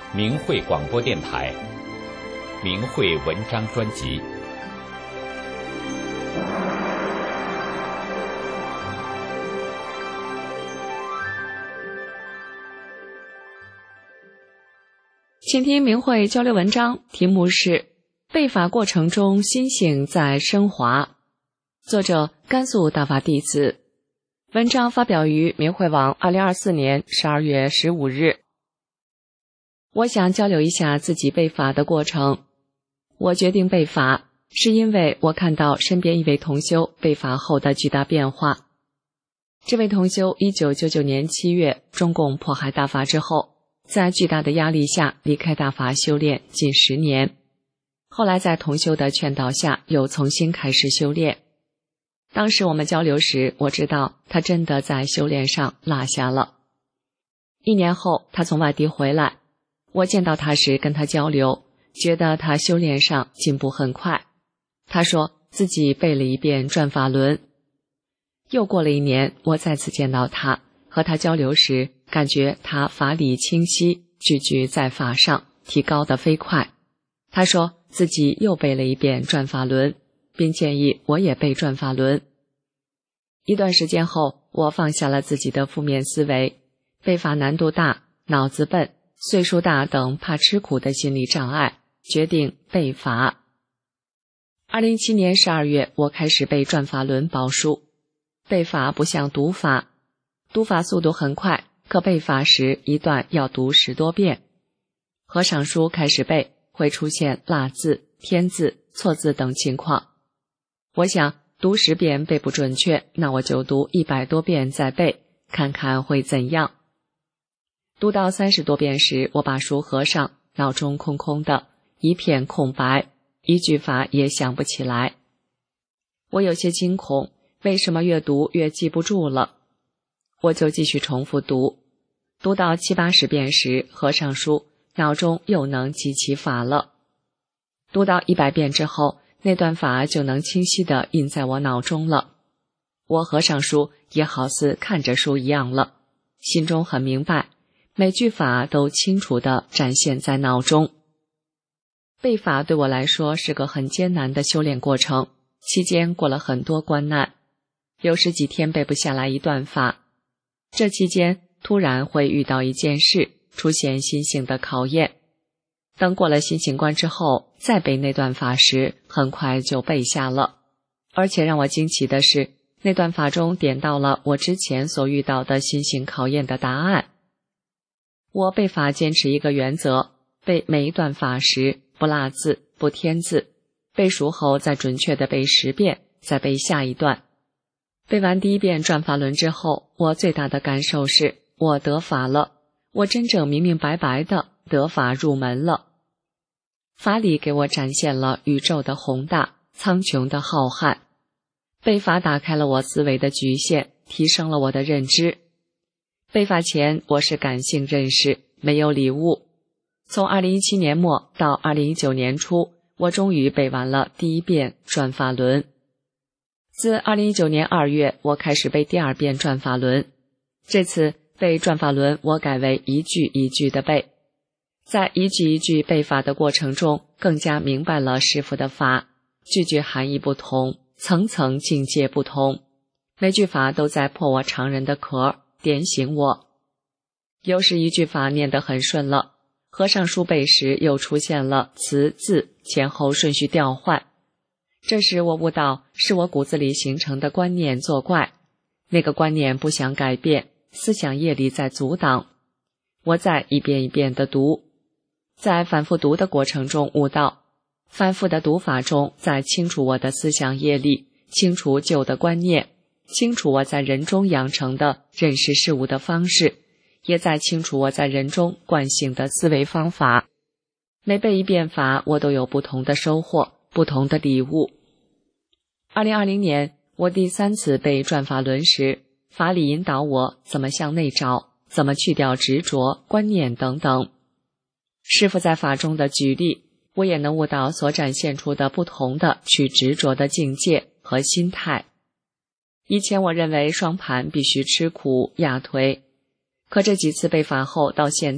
明慧广播电台明慧文章专辑。 请听明慧交流文章，题目是被法过程中心性在升华，作者甘肃大法弟子。文章发表于明慧网2024年12月15日。我想交流一下自己被法的过程。我决定被法，是因为我看到身边一位同修被法后的巨大变化。这位同修1999年7月中共迫害大法之后，在巨大的压力下离开大法修炼近10年，后来在同修的劝导下又重新开始修炼。当时我们交流时，我知道他真的在修炼上落下了。1年后他从外地回来，我见到他时跟他交流，觉得他修炼上进步很快。他说自己背了一遍转法轮。又过了1年，我再次见到他，和他交流时，感觉他法理清晰，句句在法上，提高得飞快。他说自己又背了一遍转法轮，并建议我也背转法轮。一段时间后，我放下了自己的负面思维，背法难度大、脑子笨、岁数大等怕吃苦的心理障碍，决定背法。2017年12月，我开始背转法轮宝书。背法不像读法，读法速度很快，可背法时一段要读10多遍。合上书开始背，会出现落字、添字、错字等情况。我想读10遍背不准确，那我就读100多遍再背，看看会怎样。读到30多遍时，我把书合上，脑中空空的，一片空白，一句法也想不起来。我有些惊恐，为什么越读越记不住了？我就继续重复读，读到70、80遍时，合上书，脑中又能记起法了。读到100遍之后，那段法就能清晰地印在我脑中了。我合上书，也好似看着书一样了，心中很明白，每句法都清楚地展现在脑中。背法对我来说是个很艰难的修炼过程，期间过了很多关难，有时几天背不下来一段法。这期间突然会遇到一件事，出现心性的考验。等过了心性关之后，再背那段法时，很快就背下了。而且让我惊奇的是，那段法中点到了我之前所遇到的心性考验的答案。我背法坚持一个原则，背每一段法时不落字、不添字，背熟后再准确地背10遍，再背下一段。背完第1遍转法轮之后，我最大的感受是我得法了，我真正明明白白的得法入门了。法理给我展现了宇宙的宏大，苍穹的浩瀚。背法打开了我思维的局限，提升了我的认知。背法前我是感性认识，没有理悟。从2017年末到2019年初，我终于背完了第1遍转法轮。自2019年2月，我开始背第2遍转法轮。这次背转法轮，我改为一句一句的背。在一句一句背法的过程中，更加明白了师父的法，句句含义不同，层层境界不同，每句法都在破我常人的壳，点醒我。有时一句法念得很顺了，合上书背时又出现了词字前后顺序调换。这时我悟到是我骨子里形成的观念作怪，那个观念不想改变，思想业力在阻挡。我再一遍一遍地读，在反复读的过程中悟到，反复的读法中在清除我的思想业力，清除旧的观念，清除我在人中养成的认识事物的方式，也在清除我在人中惯性的思维方法。每背一遍法，我都有不同的收获，不同的礼物。2020年，我第3次背转法轮时，法理引导我怎么向内找，怎么去掉执着、观念等等。师父在法中的举例，我也能悟到所展现出的不同的去执着的境界和心态。以前我认为双盘必须吃苦压腿，可这几次背法后到现在，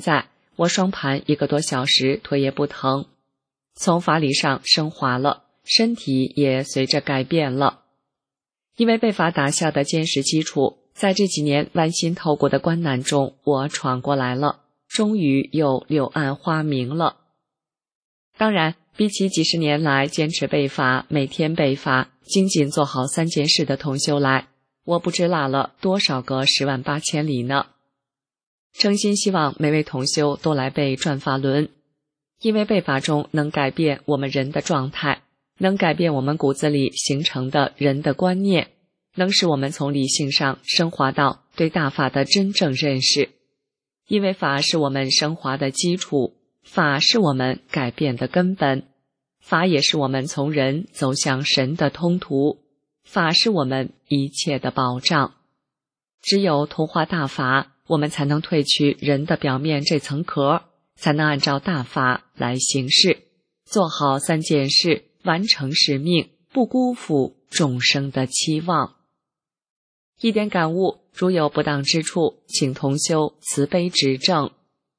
我双盘1个多小时，腿也不疼，从法理上升华了，身体也随着改变了。因为被法打下的坚实基础，在这几年剜心透骨的关难中，我闯过来了，终于又柳暗花明了。当然，比起几十年来坚持背法，每天背法，精进做好3件事的同修来，我不知落了多少个10万8千里呢。诚心希望每位同修都来背转法轮，因为背法中能改变我们人的状态，能改变我们骨子里形成的人的观念，能使我们从理性上升华到对大法的真正认识。因为法是我们升华的基础，法是我们改变的根本，法也是我们从人走向神的通途，法是我们一切的保障。只有同化大法，我们才能褪去人的表面这层壳，才能按照大法来行事，做好3件事，完成使命，不辜负众生的期望。一点感悟，如有不当之处，请同修慈悲指正。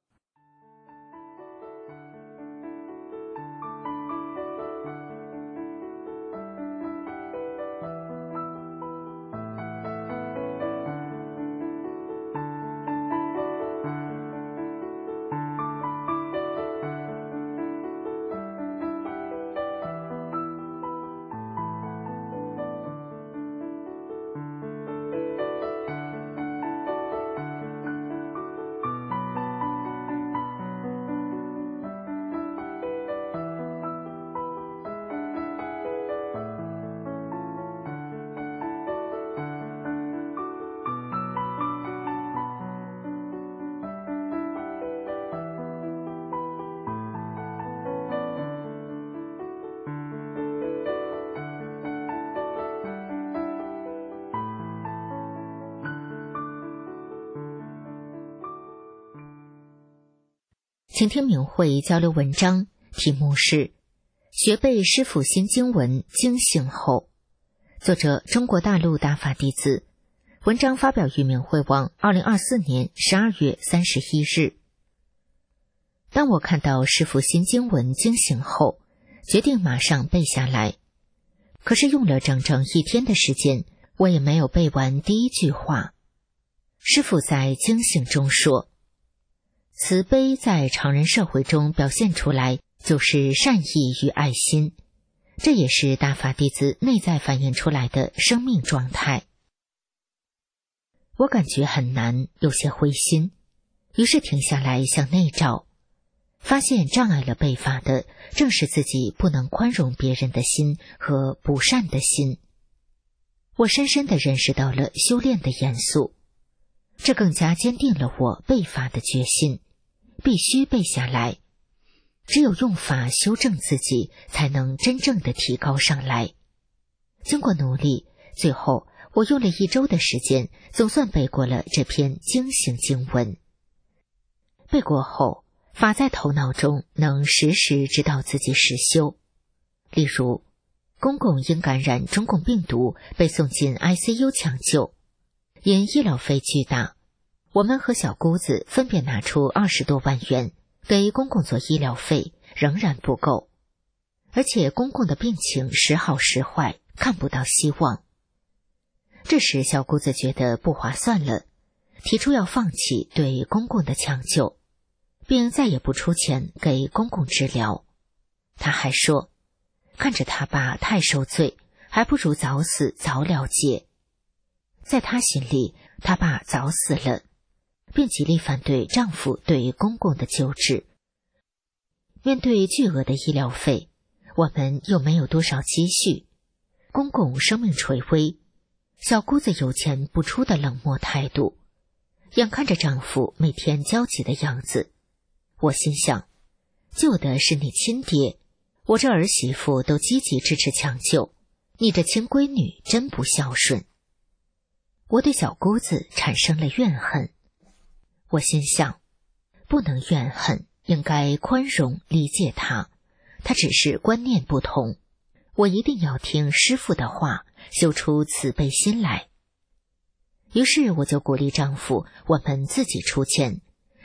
请听明慧交流文章，题目是学背师父心经文惊醒后，作者中国大陆大法弟子，文章发表于明慧网2024年12月31日。当我看到师父心经文惊醒后，决定马上背下来，可是用了整整1天的时间，我也没有背完第1句话。师父在惊醒中说，慈悲在常人社会中表现出来，就是善意与爱心，这也是大法弟子内在反映出来的生命状态。我感觉很难，有些灰心，于是停下来向内照，发现障碍了背法的正是自己不能宽容别人的心和不善的心。我深深地认识到了修炼的严肃，这更加坚定了我背法的决心，必须背下来。只有用法修正自己，才能真正的提高上来。经过努力，最后我用了1周的时间，总算背过了这篇惊醒经文。背过后，法在头脑中能时时知道自己实修。例如，公公因感染中共病毒被送进 ICU 抢救，因医疗费巨大，我们和小姑子分别拿出20多万元给公公做医疗费，仍然不够，而且公公的病情时好时坏，看不到希望。这时小姑子觉得不划算了，提出要放弃对公公的抢救，并再也不出钱给公公治疗。她还说，看着他爸太受罪，还不如早死早了结。在她心里，他爸早死了，并极力反对丈夫对公公的救治。面对巨额的医疗费，我们又没有多少积蓄，公公生命垂危，小姑子有钱不出的冷漠态度，眼看着丈夫每天焦急的样子，我心想，救的是你亲爹，我这儿媳妇都积极支持抢救，你这亲闺女真不孝顺。我对小姑子产生了怨恨。我心想，不能怨恨，应该宽容理解她，她只是观念不同，我一定要听师父的话，修出慈悲心来。于是我就鼓励丈夫，我们自己出钱，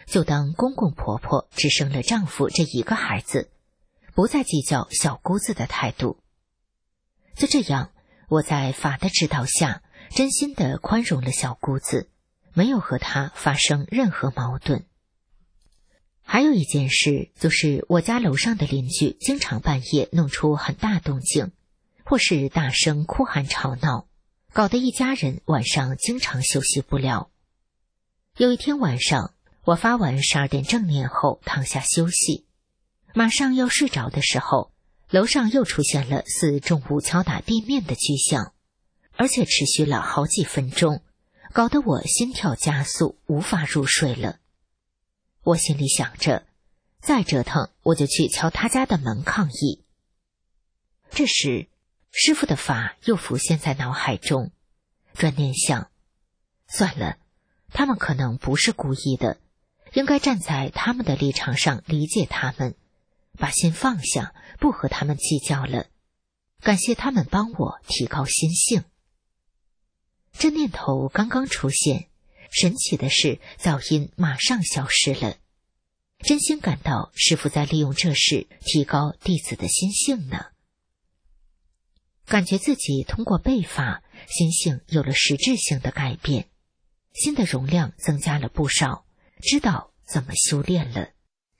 就当公公婆婆只生了丈夫这一个孩子，不再计较小姑子的态度。就这样，我在法的指导下，真心地宽容了小姑子，没有和她发生任何矛盾。还有一件事，就是我家楼上的邻居经常半夜弄出很大动静，或是大声哭喊吵闹，搞得一家人晚上经常休息不了。有一天晚上，我发完12点正念后躺下休息，马上要睡着的时候，楼上又出现了似重物敲打地面的巨响，而且持续了好几分钟，搞得我心跳加速，无法入睡了。我心里想着，再折腾我就去敲他家的门抗议。这时，师父的法又浮现在脑海中，转念想，算了，他们可能不是故意的，应该站在他们的立场上理解他们，把心放下，不和他们计较了。感谢他们帮我提高心性。这念头刚刚出现，神奇的是噪音马上消失了。真心感到师父在利用这事提高弟子的心性呢。感觉自己通过背法，心性有了实质性的改变，心的容量增加了不少，知道怎么修炼了。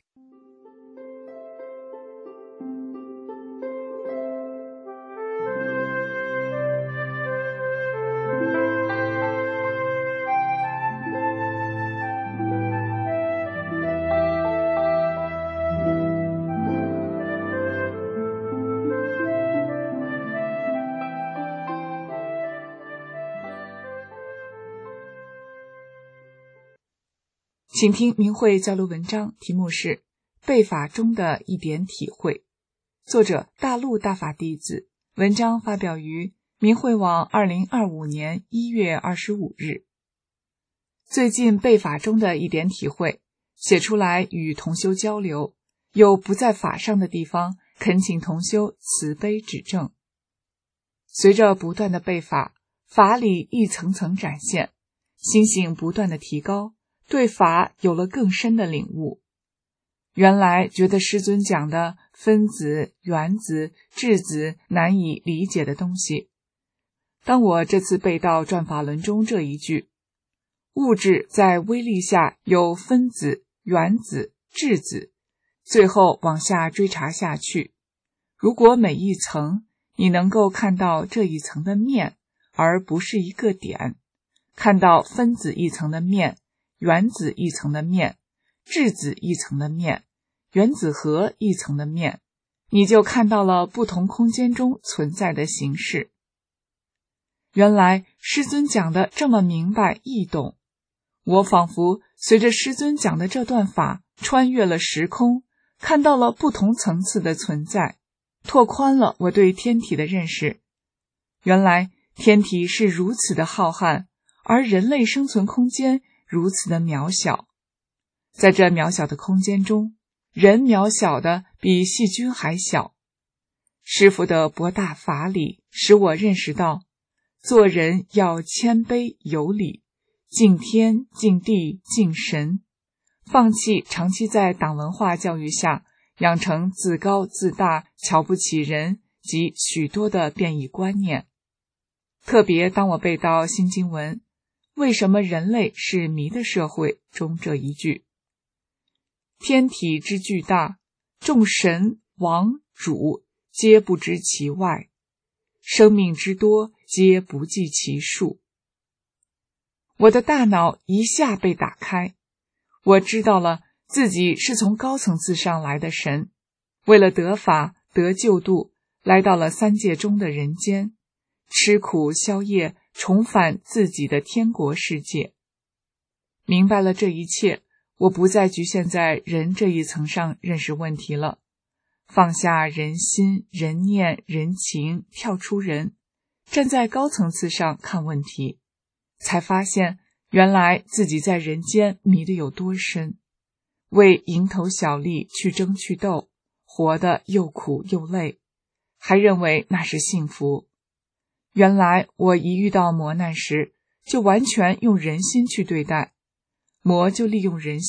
请听明慧交流文章，题目是背法中的一点体会，作者大陆大法弟子，文章发表于明慧网2025年1月25日。最近背法中的一点体会，写出来与同修交流，有不在法上的地方，恳请同修慈悲指正。随着不断的背法，法理一层层展现，心性不断的提高，对法有了更深的领悟。原来觉得师尊讲的分子、原子、质子难以理解的东西，当我这次背到转法轮中这一句，物质在微粒下有分子、原子、质子，最后往下追查下去，如果每一层你能够看到这一层的面，而不是一个点，看到分子一层的面，原子一层的面，质子一层的面，原子核一层的面，你就看到了不同空间中存在的形式。原来师尊讲的这么明白易懂，我仿佛随着师尊讲的这段法穿越了时空，看到了不同层次的存在，拓宽了我对天体的认识。原来天体是如此的浩瀚，而人类生存空间如此的渺小。在这渺小的空间中，人渺小的比细菌还小。师父的博大法理使我认识到，做人要谦卑有礼，敬天敬地敬神，放弃长期在党文化教育下养成自高自大、瞧不起人及许多的变异观念。特别当我背到新经文为什么人类是迷的社会中这一句，天体之巨大，众神王主皆不知其外，生命之多皆不计其数。我的大脑一下被打开，我知道了自己是从高层次上来的神，为了得法得救度，来到了三界中的人间，吃苦消业，重返自己的天国世界。明白了这一切，我不再局限在人这一层上认识问题了，放下人心、人念、人情，跳出人，站在高层次上看问题，才发现原来自己在人间迷得有多深，为蝇头小利去争去斗，活得又苦又累，还认为那是幸福。原来我一遇到磨难时，就完全用人心去对待，魔就利用人心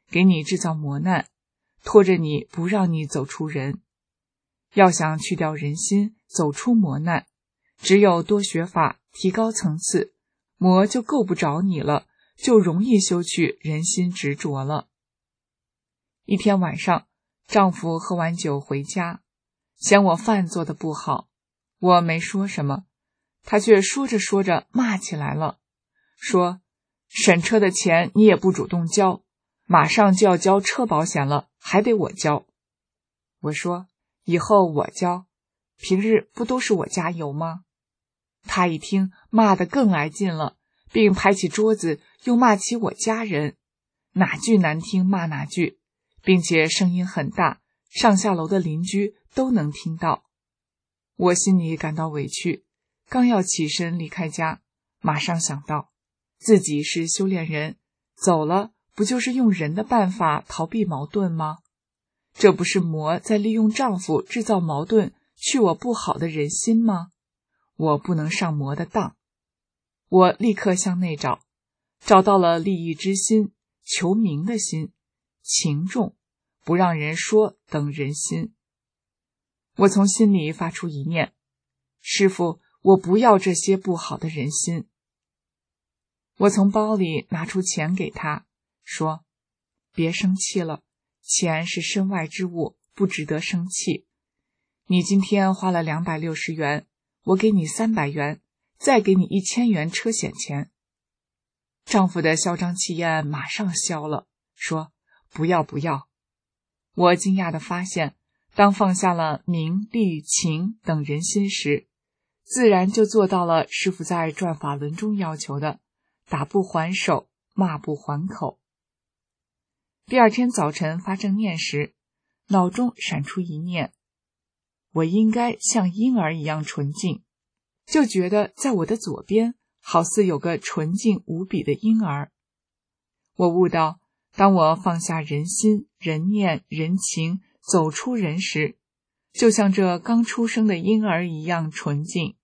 给你制造磨难，拖着你不让你走出人。要想去掉人心，走出磨难，只有多学法，提高层次，魔就够不着你了，就容易修去人心执着了。一天晚上，丈夫喝完酒回家，嫌我饭做得不好，我没说什么，他却说着说着骂起来了，说审车的钱你也不主动交，马上就要交车保险了，还得我交。我说以后我交，平日不都是我加油吗？他一听，骂得更来劲了，并拍起桌子，又骂起我家人，哪句难听骂哪句，并且声音很大，上下楼的邻居都能听到。我心里感到委屈，刚要起身离开家，马上想到自己是修炼人，走了不就是用人的办法逃避矛盾吗？这不是魔在利用丈夫制造矛盾，去我不好的人心吗？我不能上魔的当。我立刻向内找，找到了利益之心、求名的心、情重、不让人说等人心。我从心里发出一念，师父，我不要这些不好的人心。我从包里拿出钱给他，说别生气了，钱是身外之物，不值得生气。你今天花了260元，我给你300元，再给你1000元车险钱。丈夫的嚣张气焰马上消了，说不要不要。我惊讶地发现，当放下了名利情等人心时，自然就做到了师父在转法轮中要求的打不还手，骂不还口。第二天早晨发正念时，脑中闪出一念，我应该像婴儿一样纯净，就觉得在我的左边好似有个纯净无比的婴儿。我悟到，当我放下人心、人念、人情，走出人时，就像这刚出生的婴儿一样纯净。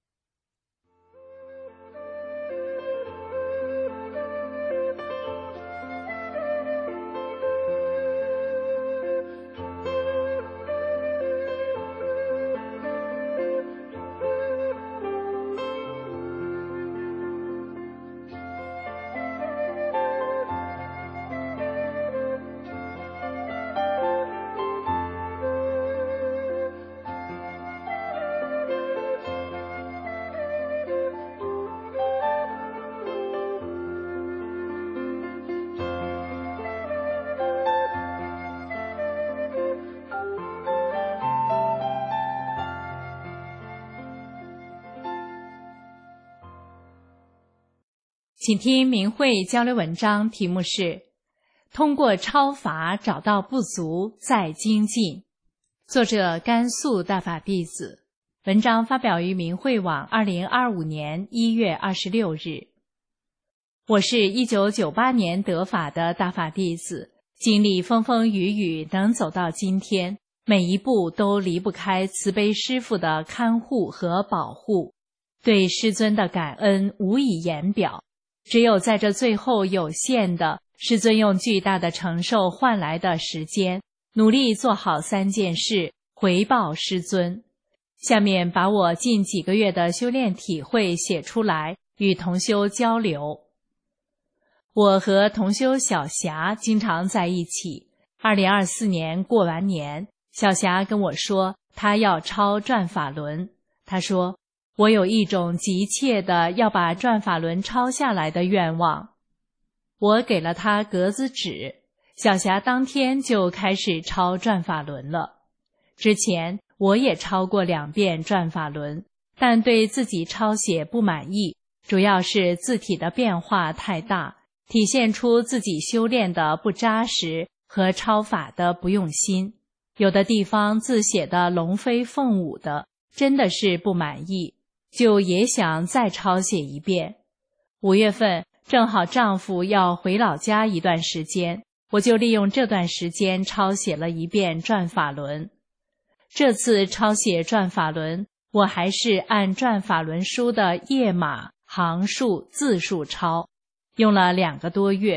请听明慧交流文章，题目是通过超法找到不足再精进，作者甘肃大法弟子。文章发表于明慧网2025年1月26日。我是1998年得法的大法弟子，经历风风雨雨能走到今天，每一步都离不开慈悲师父的看护和保护，对师尊的感恩无以言表。只有在这最后有限的师尊用巨大的承受换来的时间，努力做好3件事，回报师尊。下面把我近几个月的修炼体会写出来，与同修交流。我和同修小霞经常在一起。2024年过完年，小霞跟我说她要抄转法轮。她说我有一种急切的要把转法轮抄下来的愿望。我给了她格子纸，小霞当天就开始抄转法轮了。之前我也抄过2遍转法轮，但对自己抄写不满意，主要是字体的变化太大，体现出自己修炼的不扎实和抄法的不用心。有的地方字写的龙飞凤舞的，真的是不满意，就也想再抄写一遍。5月份正好丈夫要回老家一段时间，我就利用这段时间抄写了1遍转法轮。这次抄写转法轮，我还是按转法轮书的页码、行数、字数抄，用了2个多月。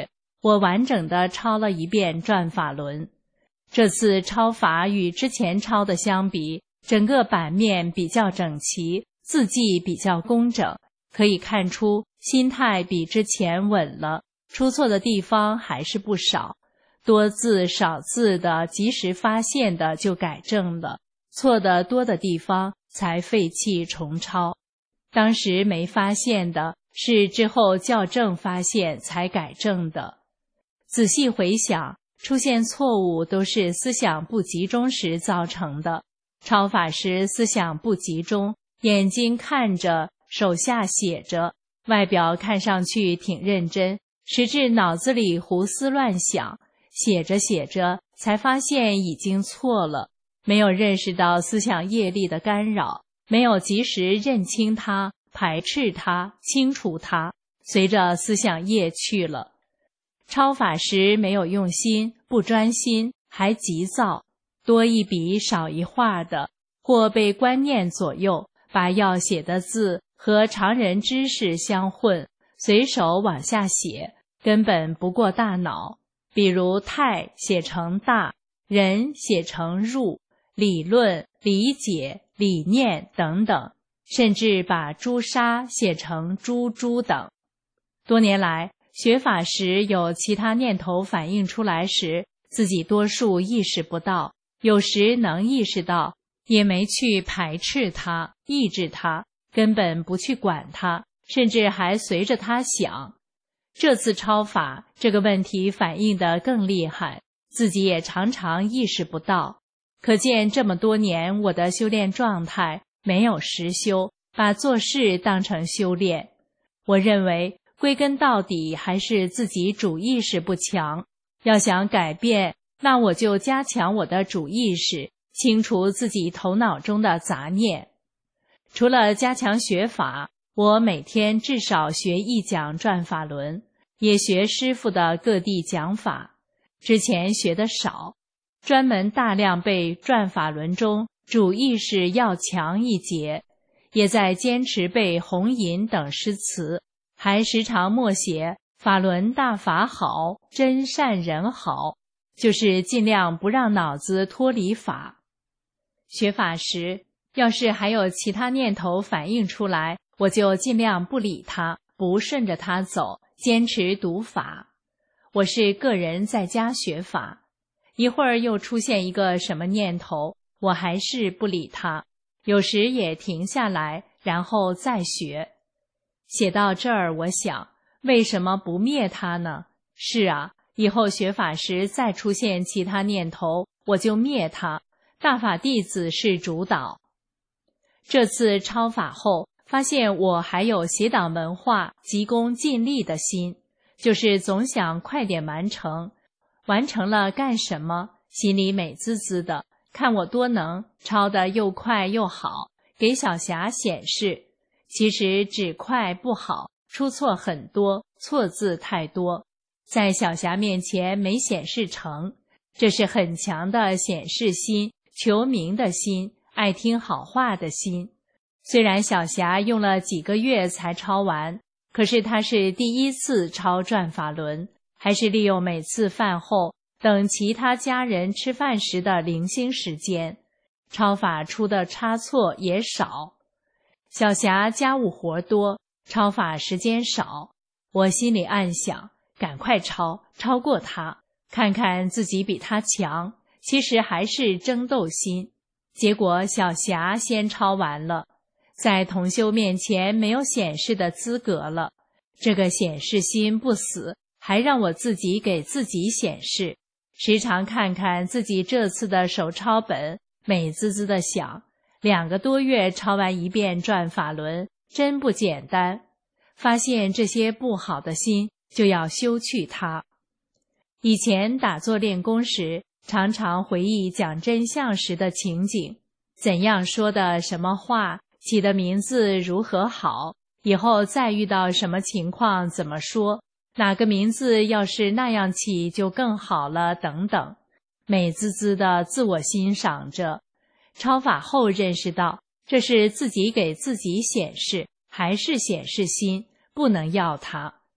我完整的抄了一遍转法轮。这次抄法与之前抄的相比，整个版面比较整齐，字迹比较工整，可以看出心态比之前稳了，出错的地方还是不少，多字少字的及时发现的就改正了，错的多的地方才废弃重抄。当时没发现的是之后校正发现才改正的。仔细回想，出现错误都是思想不集中时造成的。抄法时思想不集中，眼睛看着，手下写着，外表看上去挺认真，实质脑子里胡思乱想，写着写着才发现已经错了，没有认识到思想业力的干扰，没有及时认清它，排斥它，清除它，随着思想业去了。抄法时没有用心，不专心，还急躁，多一笔少一画的，或被观念左右，把要写的字和常人知识相混，随手往下写，根本不过大脑。比如太写成大，人写成入，理论、理解、理念等等，甚至把朱砂写成朱珠等。多年来，学法时有其他念头反映出来时，自己多数意识不到，有时能意识到，也没去排斥它、抑制它，根本不去管它，甚至还随着它想。这次抄法，这个问题反映得更厉害，自己也常常意识不到。可见这么多年我的修炼状态没有实修，把做事当成修炼。我认为归根到底还是自己主意识不强，要想改变，那我就加强我的主意识，清除自己头脑中的杂念。除了加强学法，我每天至少学一讲转法轮，也学师父的各地讲法。之前学得少，专门大量背转法轮中主意识要强一节，也在坚持背弘引等诗词，还时常默写法轮大法好，真善人好，就是尽量不让脑子脱离法。学法时，要是还有其他念头反映出来，我就尽量不理它，不顺着它走，坚持读法。我是个人在家学法，一会儿又出现一个什么念头，我还是不理它，有时也停下来，然后再学。写到这儿，我想，为什么不灭它呢？是啊，以后学法时再出现其他念头，我就灭它。大法弟子是主导。这次抄法后，发现我还有邪党文化急功近利的心，就是总想快点完成，完成了干什么？心里美滋滋的，看我多能，抄得又快又好，给小霞显示。其实只快不好，出错很多，错字太多，在小霞面前没显示成，这是很强的显示心，求名的心，爱听好话的心。虽然小霞用了几个月才抄完，可是她是第一次抄转法轮，还是利用每次饭后等其他家人吃饭时的零星时间，抄法出的差错也少。小霞家务活多，抄法时间少，我心里暗想，赶快抄过她，看看自己比她强，其实还是争斗心。结果小霞先抄完了，在同修面前没有显示的资格了，这个显示心不死，还让我自己给自己显示，时常看看自己这次的手抄本，美滋滋的想，2个多月抄完一遍转法轮，真不简单。发现这些不好的心，就要修去它。以前打坐练功时，常常回忆讲真相时的情景，怎样说的什么话，起的名字如何好，以后再遇到什么情况怎么说，哪个名字要是那样起就更好了等等，美滋滋的自我欣赏着。抄法后认识到，这是自己给自己显示，还是显示心，不能要它。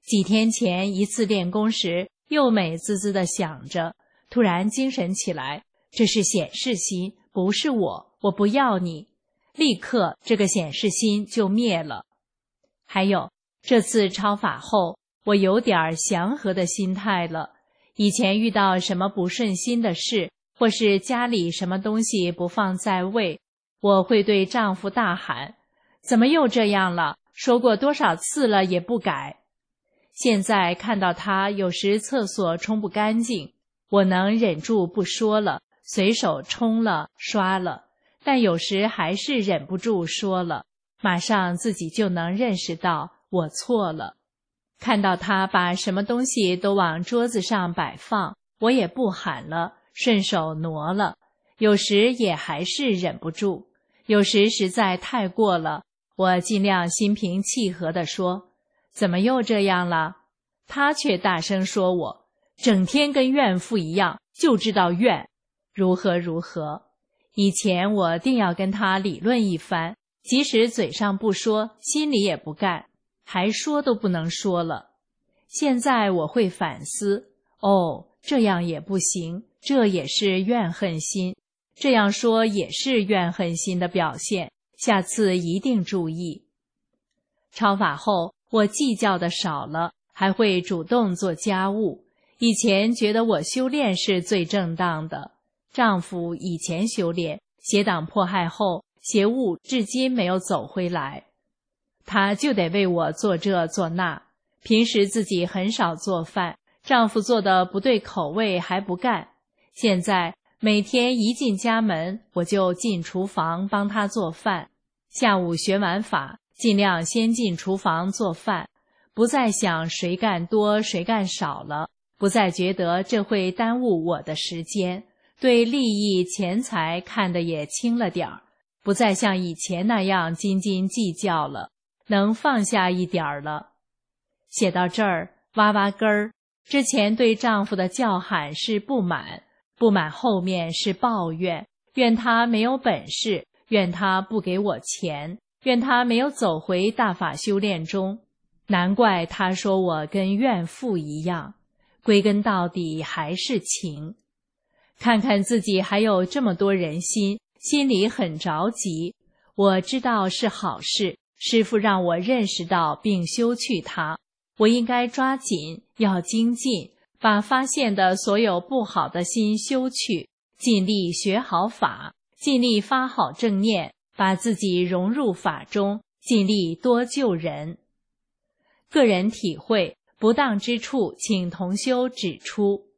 几天前一次练功时，又美滋滋地想着，突然精神起来，这是显示心，不是我不要你。立刻这个显示心就灭了。还有这次超法后，我有点祥和的心态了。以前遇到什么不顺心的事，或是家里什么东西不放在位，我会对丈夫大喊，怎么又这样了？说过多少次了也不改。现在看到他有时厕所冲不干净，我能忍住不说了，随手冲了刷了，但有时还是忍不住说了，马上自己就能认识到我错了。看到他把什么东西都往桌子上摆放，我也不喊了，顺手挪了，有时也还是忍不住，有时实在太过了，我尽量心平气和地说，怎么又这样了？他却大声说我整天跟怨妇一样，就知道怨，如何如何。以前我定要跟他理论一番，即使嘴上不说，心里也不干，还说都不能说了。现在我会反思，这样也不行，这也是怨恨心，这样说也是怨恨心的表现，下次一定注意。超法后，我计较的少了，还会主动做家务。以前觉得我修炼是最正当的，丈夫以前修炼，邪党迫害后，邪物至今没有走回来，他就得为我做这做那。平时自己很少做饭，丈夫做的不对口味还不干。现在每天一进家门，我就进厨房帮他做饭。下午学完法，尽量先进厨房做饭，不再想谁干多谁干少了，不再觉得这会耽误我的时间，对利益钱财看得也轻了点儿，不再像以前那样斤斤计较了，能放下一点儿了。写到这儿，挖挖根儿。之前对丈夫的叫喊是不满，不满后面是抱怨，怨他没有本事，怨他不给我钱，怨他没有走回大法修炼中。难怪他说我跟怨妇一样，归根到底还是情。看看自己还有这么多人心，心里很着急。我知道是好事，师父让我认识到并修去它，我应该抓紧，要精进，把发现的所有不好的心修去，尽力学好法，尽力发好正念，把自己融入法中，尽力多救人。个人体会，不当之处请同修指出。